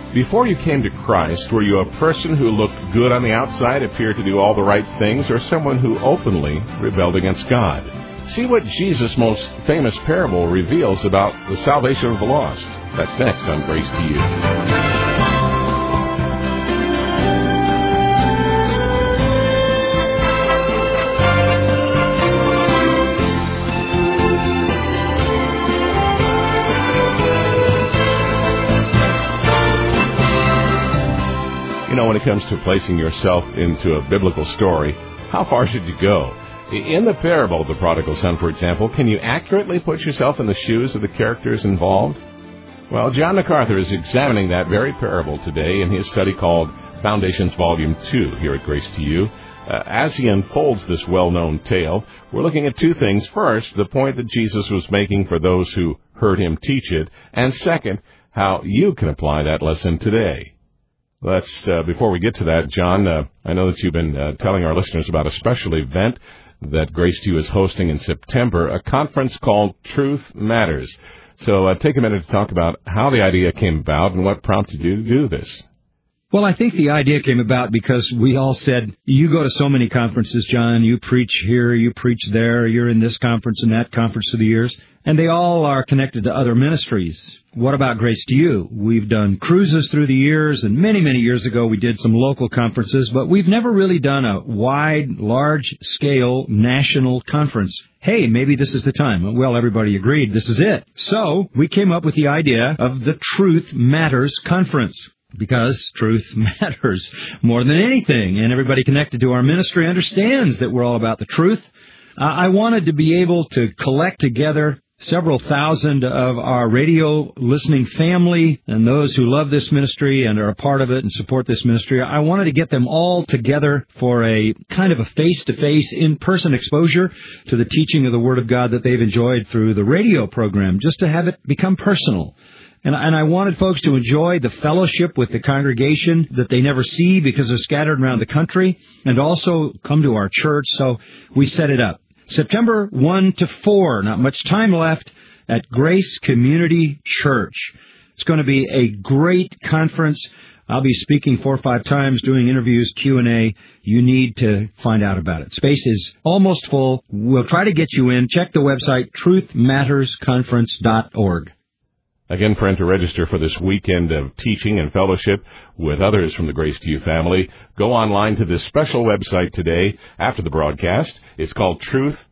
Before you came to Christ, were you a person who looked good on the outside, appeared to do all the right things, or someone who openly rebelled against God? See what Jesus' most famous parable reveals about the salvation of the lost. That's next on Grace to You. When it comes to placing yourself into a biblical story, how far should you go? In the parable of the prodigal son, for example, can you accurately put yourself in the shoes of the characters involved? Well, John MacArthur is examining that very parable today in his study called Foundations Volume 2 here at Grace to You. As he unfolds this well-known tale, we're looking at two things. First, the point that Jesus was making for those who heard him teach it, and second, how you can apply that lesson today. Before we get to that, John, I know that you've been telling our listeners about a special event that Grace to You is hosting in September, a conference called Truth Matters. So take a minute to talk about how the idea came about and what prompted you to do this. Well, I think the idea came about because we all said, you go to so many conferences, John, you preach here, you preach there, you're in this conference and that conference through the years, and they all are connected to other ministries. What about Grace to You? We've done cruises through the years, and many, many years ago we did some local conferences, but we've never really done a wide, large-scale national conference. Hey, maybe this is the time. Well, everybody agreed this is it. So we came up with the idea of the Truth Matters Conference. Because truth matters more than anything, and everybody connected to our ministry understands that we're all about the truth. I wanted to be able to collect together several thousand of our radio listening family and those who love this ministry and are a part of it and support this ministry. I wanted to get them all together for a kind of a face-to-face, in-person exposure to the teaching of the Word of God that they've enjoyed through the radio program, just to have it become personal. And I wanted folks to enjoy the fellowship with the congregation that they never see because they're scattered around the country, and also come to our church. So we set it up. September 1 to 4, not much time left, at Grace Community Church. It's going to be a great conference. I'll be speaking 4 or 5 times, doing interviews, Q&A. You need to find out about it. Space is almost full. We'll try to get you in. Check the website, truthmattersconference.org. Again, friend, to register for this weekend of teaching and fellowship with others from the Grace to You family, go online to this special website today after the broadcast. It's called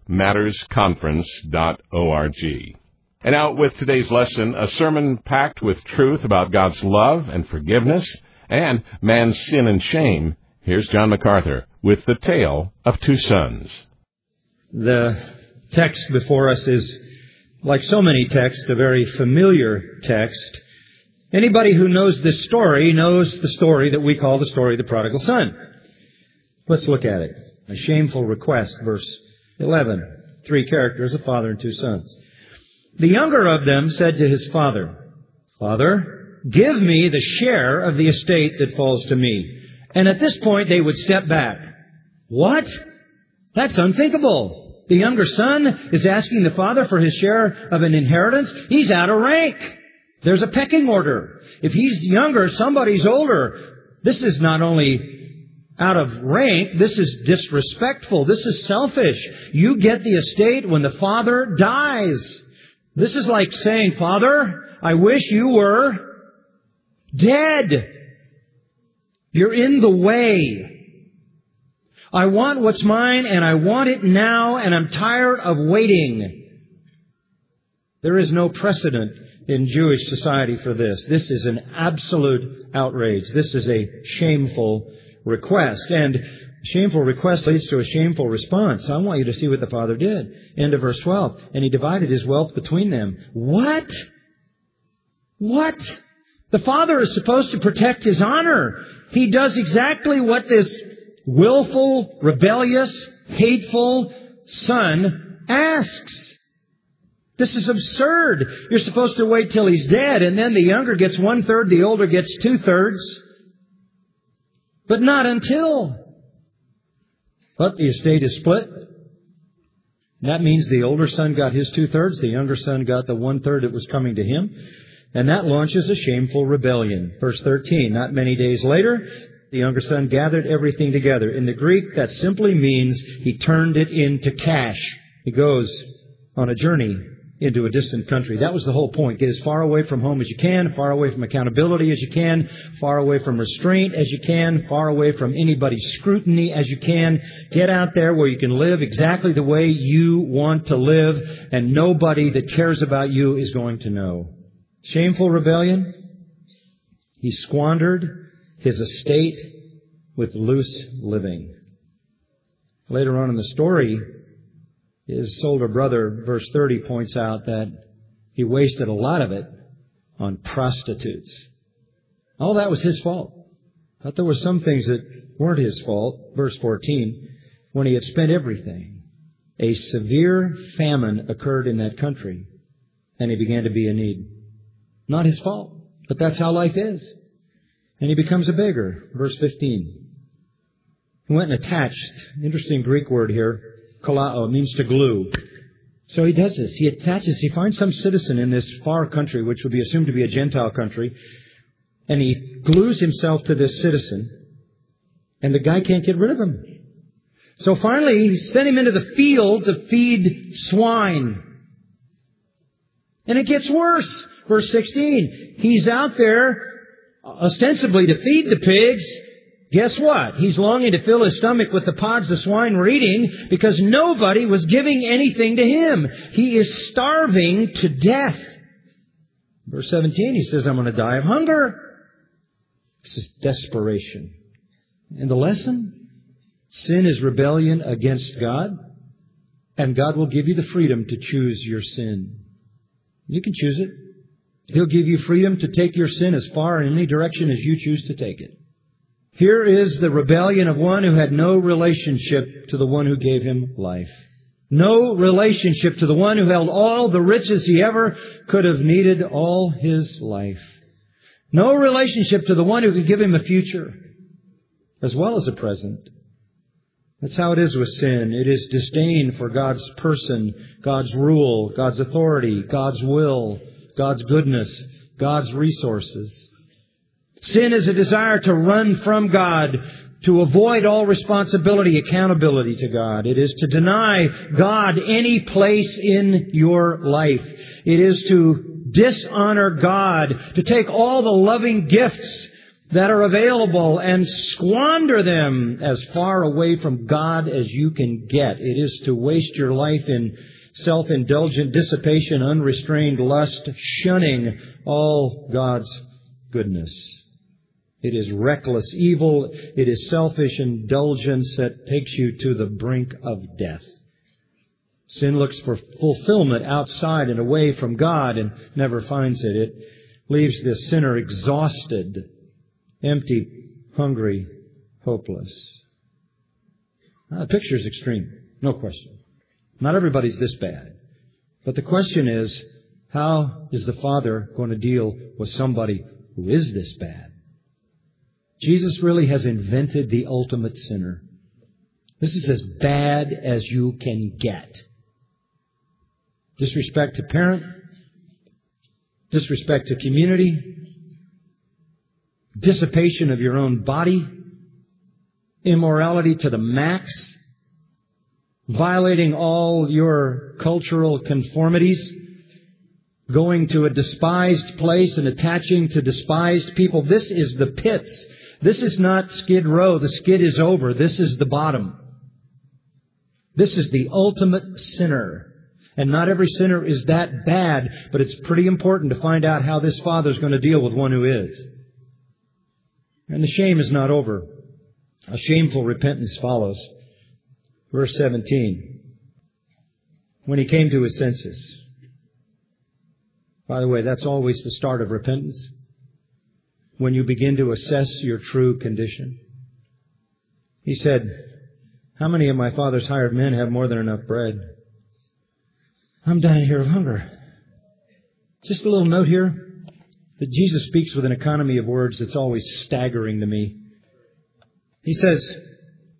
truthmattersconference.org. And now with today's lesson, a sermon packed with truth about God's love and forgiveness and man's sin and shame. Here's John MacArthur with the tale of two sons. The text before us is, like so many texts, a very familiar text. Anybody who knows this story knows the story that we call the story of the prodigal son. Let's look at it. A shameful request, verse 11. 3 characters, a father and 2 sons. The younger of them said to his father, Father, give me the share of the estate that falls to me. And at this point they would step back. What? That's unthinkable. The younger son is asking the father for his share of an inheritance. He's out of rank. There's a pecking order. If he's younger, somebody's older. This is not only out of rank, this is disrespectful. This is selfish. You get the estate when the father dies. This is like saying, Father, I wish you were dead. You're in the way. I want what's mine, and I want it now, and I'm tired of waiting. There is no precedent in Jewish society for this. This is an absolute outrage. This is a shameful request. And a shameful request leads to a shameful response. I want you to see what the father did. End of verse 12. And he divided his wealth between them. What? What? The father is supposed to protect his honor. He does exactly what this willful, rebellious, hateful son asks. This is absurd. You're supposed to wait till he's dead, and then the younger gets 1/3, the older gets 2/3. But not until. But the estate is split. That means the older son got his 2/3, the younger son got the 1/3 that was coming to him. And that launches a shameful rebellion. Verse 13, not many days later, the younger son gathered everything together. In the Greek, that simply means he turned it into cash. He goes on a journey into a distant country. That was the whole point. Get as far away from home as you can, far away from accountability as you can, far away from restraint as you can, far away from anybody's scrutiny as you can. Get out there where you can live exactly the way you want to live, and nobody that cares about you is going to know. Shameful rebellion. He squandered his estate with loose living. Later on in the story, his older brother, verse 30, points out that he wasted a lot of it on prostitutes. All that was his fault. But there were some things that weren't his fault. Verse 14, when he had spent everything, a severe famine occurred in that country, and he began to be in need. Not his fault, but that's how life is. And he becomes a beggar. Verse 15. He went and attached, interesting Greek word here, kalao, means to glue. So he does this. He attaches, he finds some citizen in this far country, which would be assumed to be a Gentile country, and he glues himself to this citizen, and the guy can't get rid of him. So finally, he sent him into the field to feed swine. And it gets worse. Verse 16, he's out there ostensibly to feed the pigs. Guess what? He's longing to fill his stomach with the pods the swine were eating because nobody was giving anything to him. He is starving to death. Verse 17, he says, I'm going to die of hunger. This is desperation. And the lesson? Sin is rebellion against God, and God will give you the freedom to choose your sin. You can choose it. He'll give you freedom to take your sin as far in any direction as you choose to take it. Here is the rebellion of one who had no relationship to the one who gave him life. No relationship to the one who held all the riches he ever could have needed all his life. No relationship to the one who could give him a future as well as a present. That's how it is with sin. It is disdain for God's person, God's rule, God's authority, God's will, God's goodness, God's resources. Sin is a desire to run from God, to avoid all responsibility, accountability to God. It is to deny God any place in your life. It is to dishonor God, to take all the loving gifts that are available and squander them as far away from God as you can get. It is to waste your life in self-indulgent dissipation, unrestrained lust, shunning all God's goodness. It is reckless evil. It is selfish indulgence that takes you to the brink of death. Sin looks for fulfillment outside and away from God and never finds it. It leaves the sinner exhausted, empty, hungry, hopeless. Now, the picture is extreme, no question. Not everybody's this bad. But the question is, how is the Father going to deal with somebody who is this bad? Jesus really has invented the ultimate sinner. This is as bad as you can get. Disrespect to parent, disrespect to community, dissipation of your own body, immorality to the max, violating all your cultural conformities, going to a despised place and attaching to despised people. This is the pits. This is not Skid Row. The skid is over. This is the bottom. This is the ultimate sinner. And not every sinner is that bad, but it's pretty important to find out how this Father is going to deal with one who is. And the shame is not over. A shameful repentance follows. Verse 17. When he came to his senses. By the way, that's always the start of repentance. When you begin to assess your true condition. He said, how many of my father's hired men have more than enough bread? I'm dying here of hunger. Just a little note here that Jesus speaks with an economy of words that's always staggering to me. He says,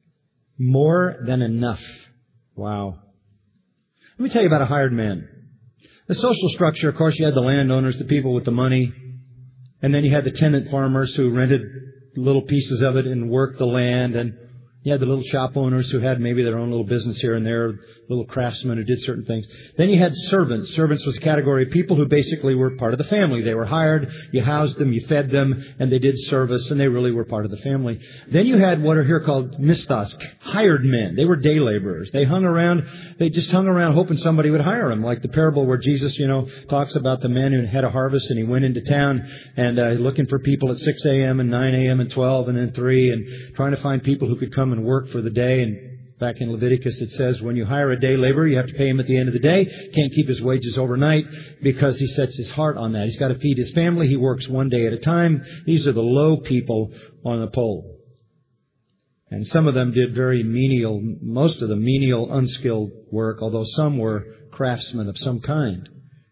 more than enough. Wow. Let me tell you about a hired man. The social structure, of course, you had the landowners, the people with the money, and then you had the tenant farmers who rented little pieces of it and worked the land, and you had the little shop owners who had maybe their own little business here and there, little craftsmen who did certain things. Then you had servants. Servants was a category of people who basically were part of the family. They were hired, you housed them, you fed them, and they did service, and they really were part of the family. Then you had what are here called mistas, hired men. They were day laborers. They just hung around hoping somebody would hire them, like the parable where Jesus, talks about the man who had a harvest and he went into town and looking for people at 6 a.m. and 9 a.m. and 12 and then 3 and trying to find people who could come and work for the day. And back in Leviticus it says when you hire a day laborer, you have to pay him at the end of the day. Can't keep his wages overnight because he sets his heart on that. He's got to feed his family. He works one day at a time. These are the low people on the pole. And some of them did most of them menial, unskilled work, although some were craftsmen of some kind.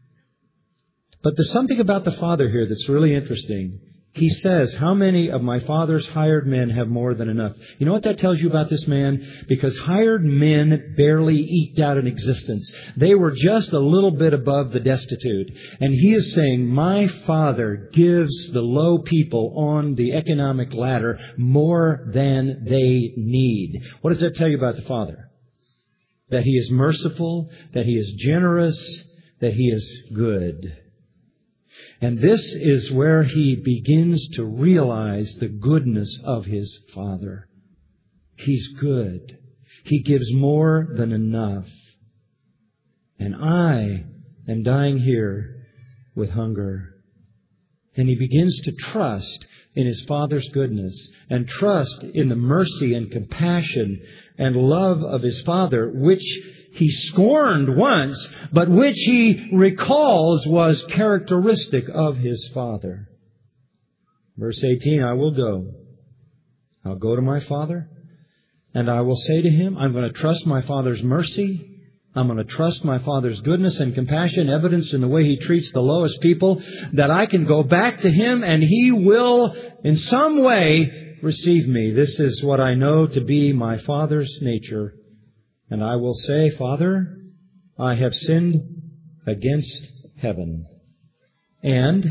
But there's something about the Father here that's really interesting. He says, how many of my Father's hired men have more than enough? You know what that tells you about this man? Because hired men barely eked out an existence. They were just a little bit above the destitute. And he is saying, my Father gives the low people on the economic ladder more than they need. What does that tell you about the Father? That He is merciful, that He is generous, that He is good. And this is where he begins to realize the goodness of his Father. He's good. He gives more than enough. And I am dying here with hunger. And he begins to trust in his Father's goodness and trust in the mercy and compassion and love of his Father, which he scorned once, but which he recalls was characteristic of his Father. Verse 18, I will go. I'll go to my Father, and I will say to Him, I'm going to trust my Father's mercy. I'm going to trust my Father's goodness and compassion, evidenced in the way He treats the lowest people, that I can go back to Him and He will, in some way, receive me. This is what I know to be my Father's nature. And I will say, Father, I have sinned against heaven and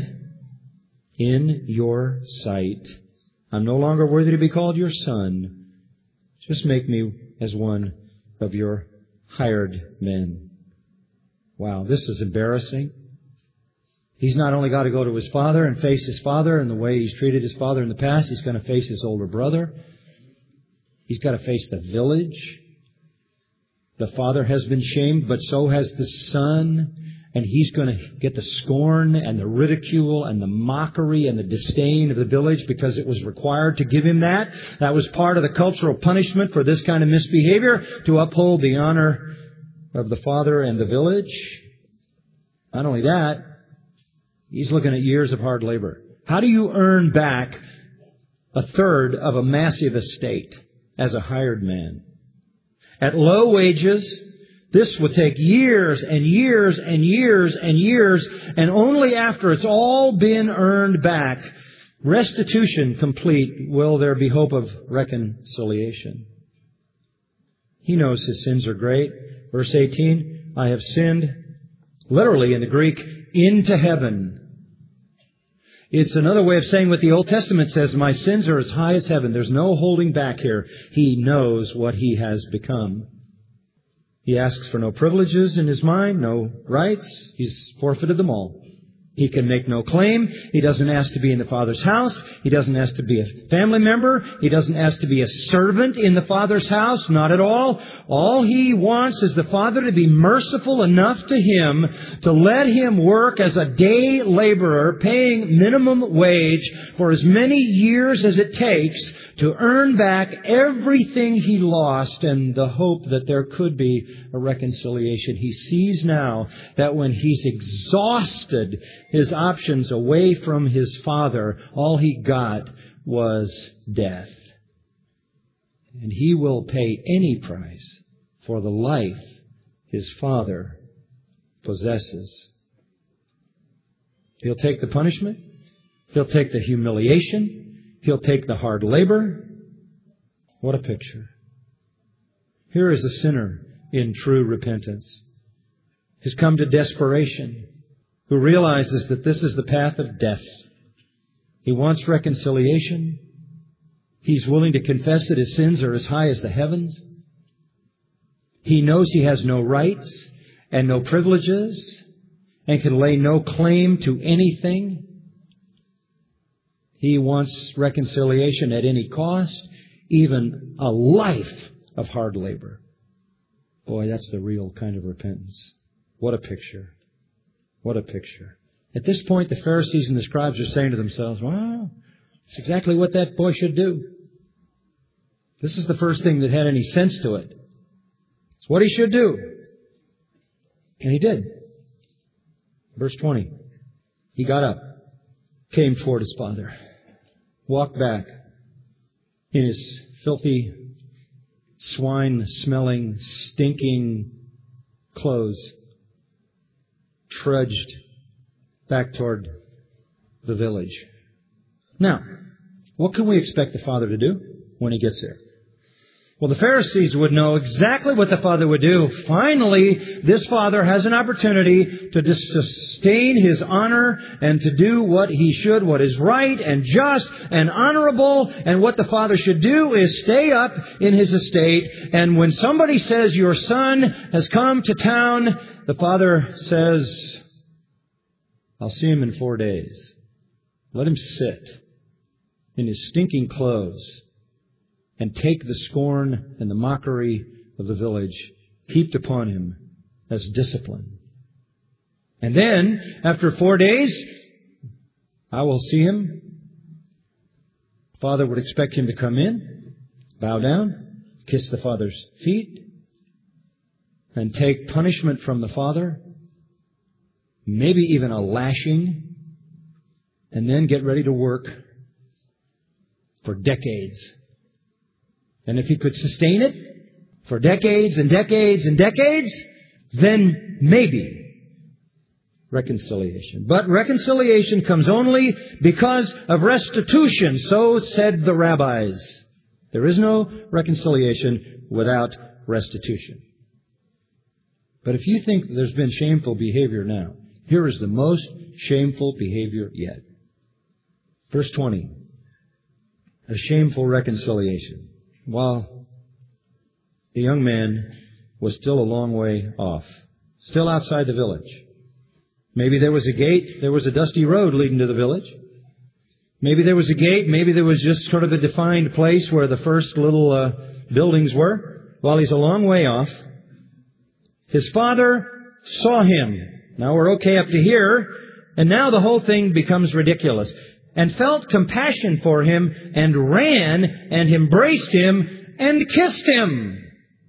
in your sight. I'm no longer worthy to be called your son. Just make me as one of your hired men. Wow, this is embarrassing. He's not only got to go to his father and face his father and the way he's treated his father in the past, he's going to face his older brother. He's got to face the village. The father has been shamed, but so has the son. And he's going to get the scorn and the ridicule and the mockery and the disdain of the village because it was required to give him that. That was part of the cultural punishment for this kind of misbehavior, to uphold the honor of the father and the village. Not only that, he's looking at years of hard labor. How do you earn back a third of a massive estate as a hired man? At low wages, this will take years and years and years and years, and only after it's all been earned back, restitution complete, will there be hope of reconciliation. He knows his sins are great. Verse 18, I have sinned, literally in the Greek, into heaven. It's another way of saying what the Old Testament says, my sins are as high as heaven. There's no holding back here. He knows what he has become. He asks for no privileges in his mind, no rights. He's forfeited them all. He can make no claim. He doesn't ask to be in the Father's house. He doesn't ask to be a family member. He doesn't ask to be a servant in the Father's house. Not at all. All he wants is the Father to be merciful enough to him to let him work as a day laborer, paying minimum wage for as many years as it takes to earn back everything he lost, and the hope that there could be a reconciliation. He sees now that when he's exhausted his options away from his Father, all he got was death. And he will pay any price for the life his Father possesses. He'll take the punishment. He'll take the humiliation. He'll take the hard labor. What a picture. Here is a sinner in true repentance. who's come to desperation, who realizes that this is the path of death. He wants reconciliation. He's willing to confess that his sins are as high as the heavens. He knows he has no rights and no privileges and can lay no claim to anything. He wants reconciliation at any cost, even a life of hard labor. Boy, that's the real kind of repentance. What a picture. What a picture. At this point, the Pharisees and the scribes are saying to themselves, wow, it's exactly what that boy should do. This is the first thing that had any sense to it. It's what he should do. And he did. Verse 20. He got up, came toward his father, walked back in his filthy, swine-smelling, stinking clothes, trudged back toward the village. Now, what can we expect the father to do when he gets there? Well, the Pharisees would know exactly what the father would do. Finally, this father has an opportunity to sustain his honor and to do what he should, what is right and just and honorable. And what the father should do is stay up in his estate. And when somebody says, your son has come to town, the father says, I'll see him in 4 days. Let him sit in his stinking clothes and take the scorn and the mockery of the village heaped upon him as discipline. And then, after 4 days, I will see him. Father would expect him to come in, bow down, kiss the father's feet, and take punishment from the father, maybe even a lashing, and then get ready to work for decades. And if he could sustain it for decades and decades and decades, then maybe reconciliation. But reconciliation comes only because of restitution. So said the rabbis. There is no reconciliation without restitution. But if you think there's been shameful behavior now, here is the most shameful behavior yet. Verse 20. A shameful reconciliation. While the young man was still a long way off, still outside the village. Maybe there was a gate, there was a dusty road leading to the village. Maybe there was a gate, maybe there was just sort of a defined place where the first little buildings were. While he's a long way off, his father saw him. Now we're okay up to here, and now the whole thing becomes ridiculous. And felt compassion for him, and ran, and embraced him, and kissed him.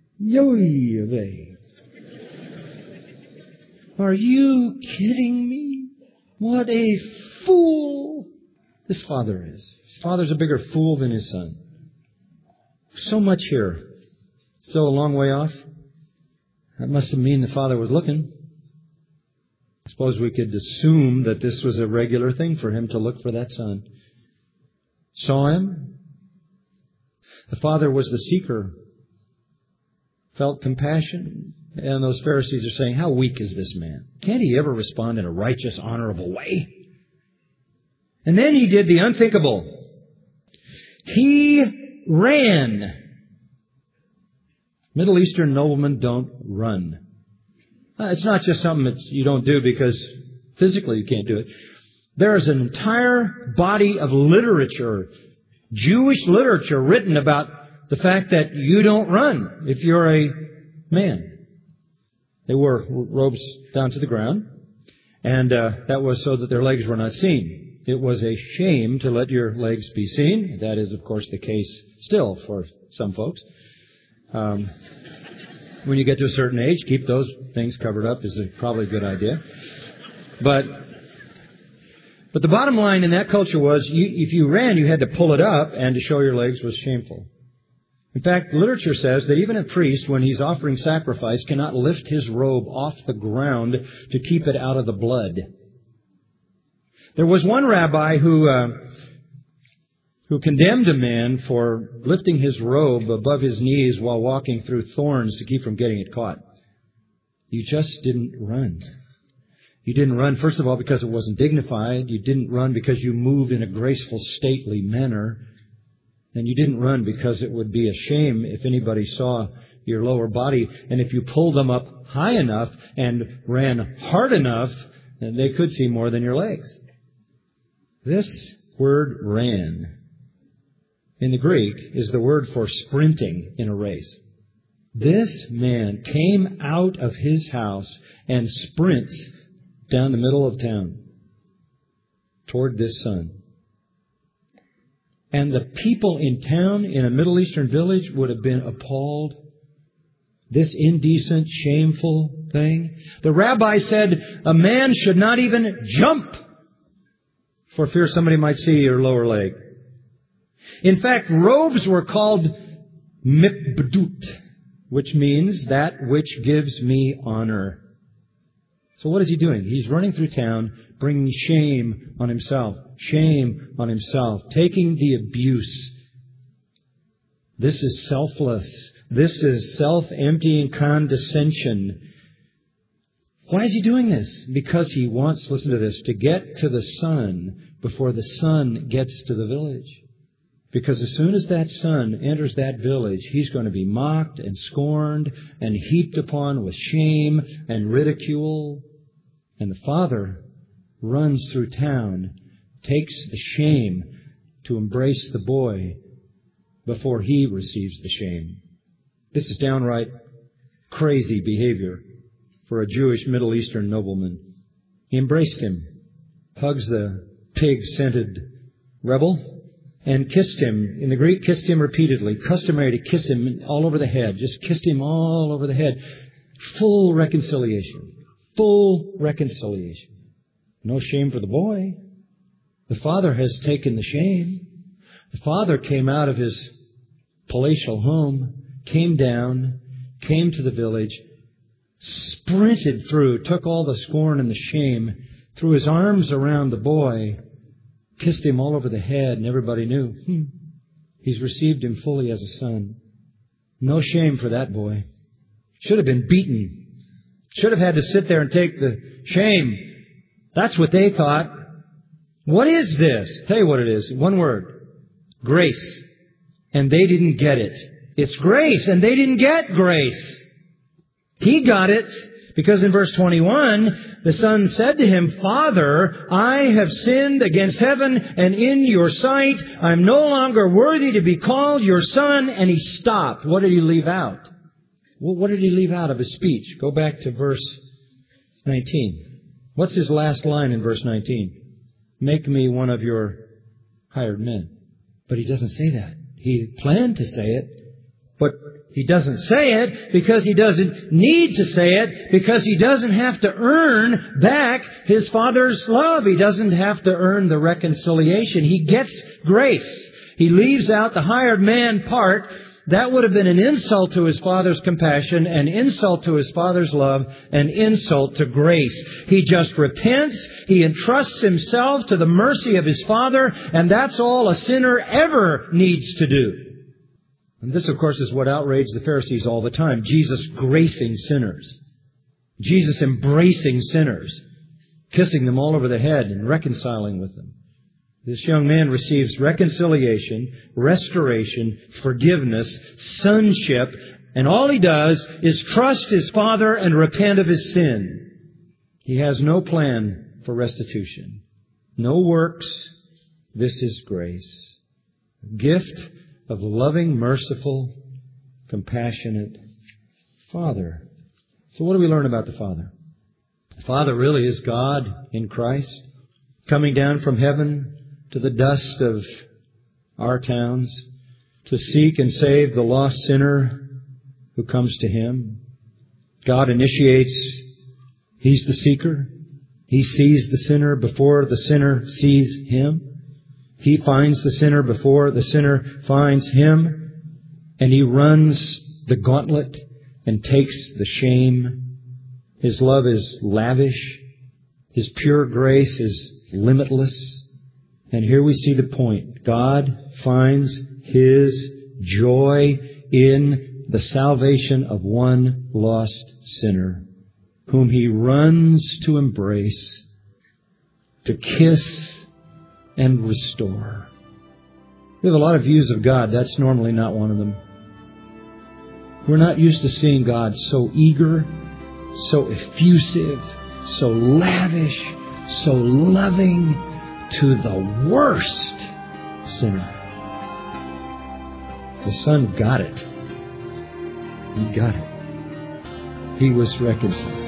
Yoy-vey. Are you kidding me? What a fool this father is. His father's a bigger fool than his son. So much here. Still a long way off. That must have mean the father was looking. I suppose we could assume that this was a regular thing for him to look for that son. Saw him. The father was the seeker. Felt compassion. And those Pharisees are saying, how weak is this man? Can't he ever respond in a righteous, honorable way? And then he did the unthinkable. He ran. Middle Eastern noblemen don't run. It's not just something that you don't do because physically you can't do it. There is an entire body of literature, Jewish literature, written about the fact that you don't run if you're a man. They wore robes down to the ground, and that was so that their legs were not seen. It was a shame to let your legs be seen. That is, of course, the case still for some folks. When you get to a certain age, keep those things covered up is probably a good idea. But the bottom line in that culture was, if you ran, you had to pull it up, and to show your legs was shameful. In fact, literature says that even a priest, when he's offering sacrifice, cannot lift his robe off the ground to keep it out of the blood. There was one rabbi who condemned a man for lifting his robe above his knees while walking through thorns to keep from getting it caught. You just didn't run. You didn't run, first of all, because it wasn't dignified. You didn't run because you moved in a graceful, stately manner. And you didn't run because it would be a shame if anybody saw your lower body. And if you pulled them up high enough and ran hard enough, then they could see more than your legs. This word ran in the Greek is the word for sprinting in a race. This man came out of his house and sprints down the middle of town toward this sun. And the people in town, in a Middle Eastern village, would have been appalled. This indecent, shameful thing. The rabbi said a man should not even jump for fear somebody might see your lower leg. In fact, robes were called mikbedut, which means that which gives me honor. So what is he doing? He's running through town, bringing shame on himself, taking the abuse. This is selfless. This is self-emptying condescension. Why is he doing this? Because he wants, listen to this, to get to the sun before the sun gets to the village. Because as soon as that son enters that village, he's going to be mocked and scorned and heaped upon with shame and ridicule. And the father runs through town, takes the shame to embrace the boy before he receives the shame. This is downright crazy behavior for a Jewish Middle Eastern nobleman. He embraced him, hugs the pig-scented rebel, and kissed him. In the Greek, kissed him repeatedly. Customary to kiss him all over the head. Just kissed him all over the head. Full reconciliation. Full reconciliation. No shame for the boy. The father has taken the shame. The father came out of his palatial home, came down, came to the village, sprinted through, took all the scorn and the shame, threw his arms around the boy, kissed him all over the head, and everybody knew, he's received him fully as a son. No shame for that boy. Should have been beaten. Should have had to sit there and take the shame. That's what they thought. What is this? Tell you what it is. One word. Grace. And they didn't get it. It's grace, and they didn't get grace. He got it. Because in verse 21, the son said to him, Father, I have sinned against heaven and in your sight. I'm no longer worthy to be called your son. And he stopped. What did he leave out? Well, what did he leave out of his speech? Go back to verse 19. What's his last line in verse 19? Make me one of your hired men. But he doesn't say that. He planned to say it, but he doesn't say it because he doesn't need to say it, because he doesn't have to earn back his father's love. He doesn't have to earn the reconciliation. He gets grace. He leaves out the hired man part. That would have been an insult to his father's compassion, an insult to his father's love, an insult to grace. He just repents. He entrusts himself to the mercy of his father, and that's all a sinner ever needs to do. And this, of course, is what outraged the Pharisees all the time. Jesus gracing sinners. Jesus embracing sinners. Kissing them all over the head and reconciling with them. This young man receives reconciliation, restoration, forgiveness, sonship, and all he does is trust his father and repent of his sin. He has no plan for restitution. No works. This is grace. A gift of a loving, merciful, compassionate Father. So what do we learn about the Father? The Father really is God in Christ, coming down from heaven to the dust of our towns to seek and save the lost sinner who comes to Him. God initiates. He's the seeker. He sees the sinner before the sinner sees Him. He finds the sinner before the sinner finds Him. And He runs the gauntlet and takes the shame. His love is lavish. His pure grace is limitless. And here we see the point. God finds His joy in the salvation of one lost sinner. whom he runs to embrace, to kiss and restore. We have a lot of views of God. That's normally not one of them. We're not used to seeing God so eager, so effusive, so lavish, so loving to the worst sinner. The Son got it. He got it. He was reconciled.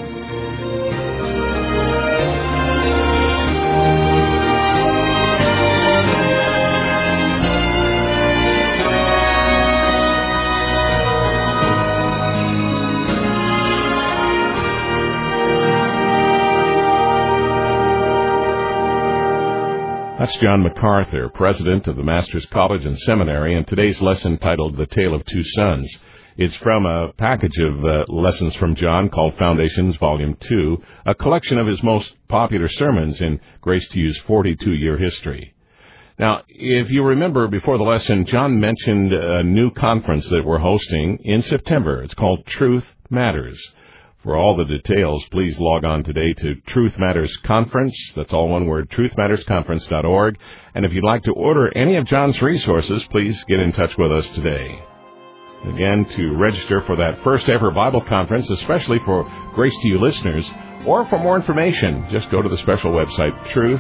That's John MacArthur, president of the Masters College and Seminary, and today's lesson titled The Tale of Two Sons. It's from a package of lessons from John called Foundations, Volume 2, a collection of his most popular sermons in Grace to You's 42-year history. Now, if you remember before the lesson, John mentioned a new conference that we're hosting in September. It's called Truth Matters. For all the details, please log on today to Truth Matters Conference. That's all one word, truthmattersconference.org. And if you'd like to order any of John's resources, please get in touch with us today. Again, to register for that first ever Bible conference, especially for Grace to You listeners, or for more information, just go to the special website,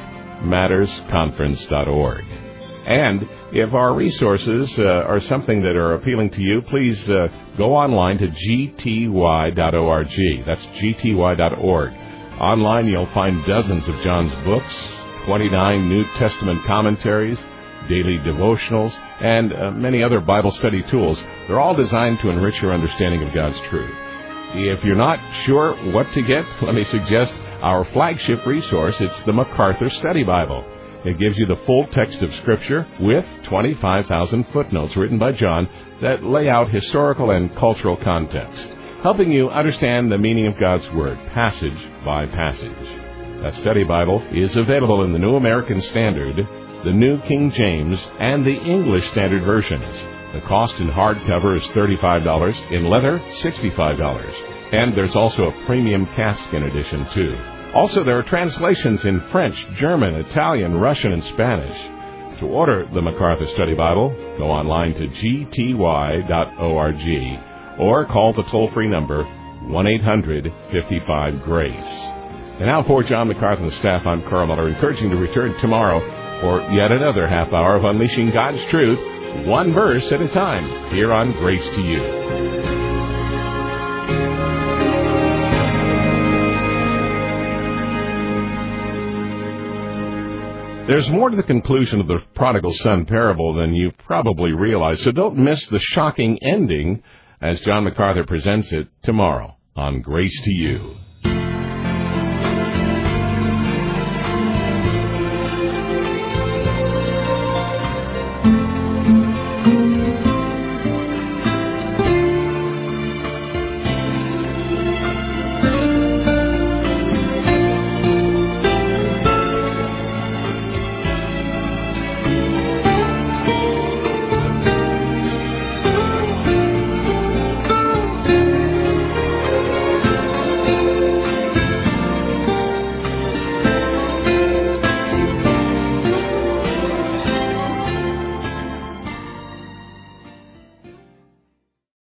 truthmattersconference.org. And if our resources are something that are appealing to you, please go online to gty.org. That's gty.org. Online, you'll find dozens of John's books, 29 New Testament commentaries, daily devotionals, and many other Bible study tools. They're all designed to enrich your understanding of God's truth. If you're not sure what to get, let me suggest our flagship resource. It's the MacArthur Study Bible. It gives you the full text of Scripture with 25,000 footnotes written by John that lay out historical and cultural context, helping you understand the meaning of God's Word, passage by passage. That study Bible is available in the New American Standard, the New King James, and the English Standard Versions. The cost in hardcover is $35, in leather, $65. And there's also a premium calfskin edition, too. Also, there are translations in French, German, Italian, Russian, and Spanish. To order the MacArthur Study Bible, go online to gty.org or call the toll-free number 1-800-55-GRACE. And now for John MacArthur and the staff, I'm Carl Miller, encouraging you to return tomorrow for yet another half hour of unleashing God's truth, one verse at a time, here on Grace to You. There's more to the conclusion of the prodigal son parable than you probably realize, so don't miss the shocking ending as John MacArthur presents it tomorrow on Grace to You.